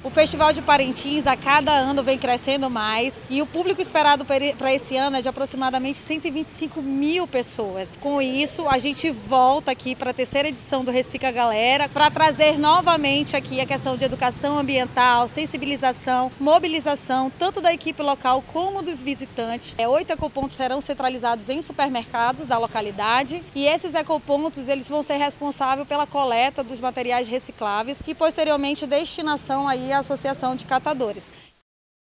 O Festival de Parintins a cada ano vem crescendo mais e o público esperado para esse ano é de aproximadamente 125 mil pessoas. Com isso, a gente volta aqui para a terceira edição do Recicla Galera para trazer novamente aqui a questão de educação ambiental, sensibilização, mobilização, tanto da equipe local como dos visitantes. 8 ecopontos serão centralizados em supermercados da localidade e esses ecopontos eles vão ser responsáveis pela coleta dos materiais recicláveis e posteriormente destinação aí à Associação de Catadores.